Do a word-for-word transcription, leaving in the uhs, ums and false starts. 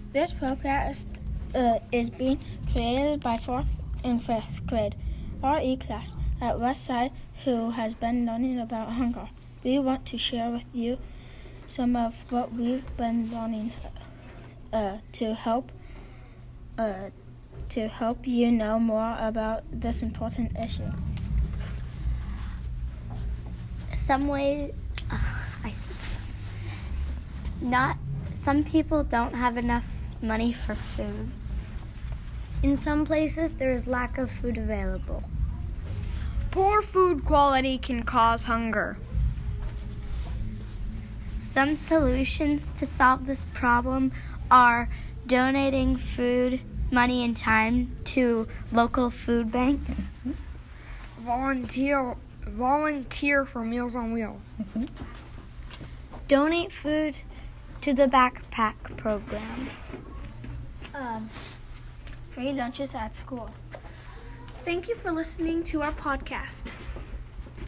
This podcast uh, is being created by fourth and fifth grade R E class at Westside who has been learning about hunger. We want to share with you some of what we've been learning uh, to help uh, to help you know more about this important issue. Some ways, uh, I not some people don't have enough money for food. In some places, there is lack of food available. Poor food quality can cause hunger. Some solutions to solve this problem are donating food, money, and time to local food banks. Volunteer, volunteer for Meals on Wheels. Mm-hmm. Donate food to the backpack program. Um, free lunches at school. Thank you for listening to our podcast.